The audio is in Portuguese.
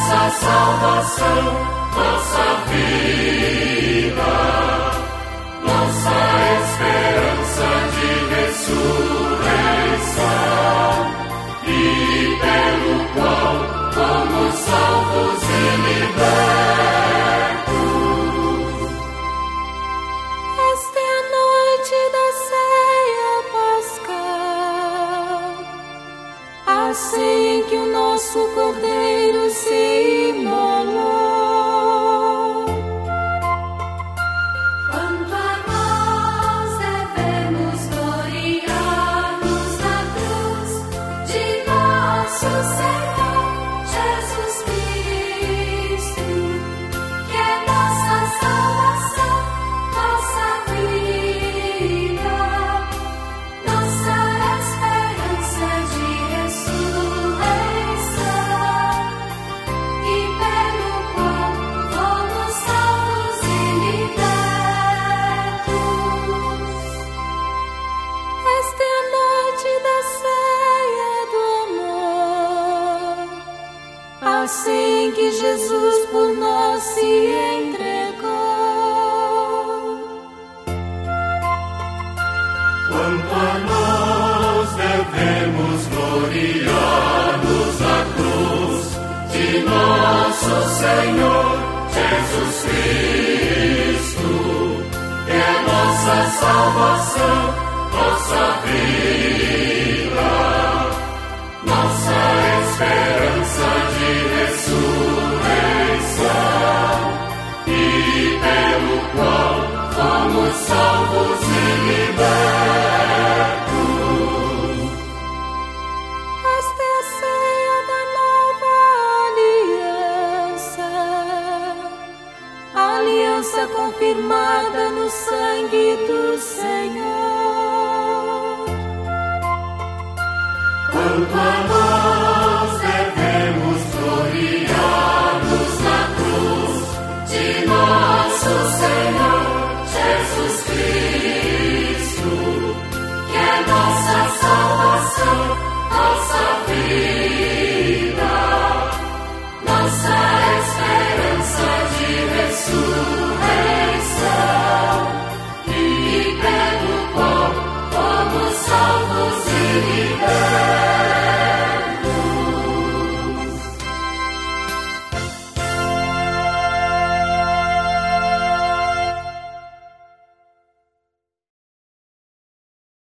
nossa salvação, nossa vida, nossa esperança de ressurreição, e pelo qual fomos salvos e libertos. Esta é a noite da ceia pascal, a ceia em que o nosso Cordeiro se imolou. Quanto a nós devemos gloriar-nos na cruz de nosso Senhor Jesus Cristo, que é nossa salvação, nossa vida, nossa esperança de ressurreição, e pelo qual fomos salvos e libertos. Esta é a noite da ceia do amor, a ceia em que Jesus por nós se entregou. Quanto a nós devemos gloriar-nos na cruz de nosso Senhor Jesus Cristo, que é nossa salvação, nossa vida, nossa esperança de ressurreição, e pelo qual fomos salvos e libertos. Esta é a ceia da nova aliança, a aliança confirmada no sangue do Senhor. Quanto a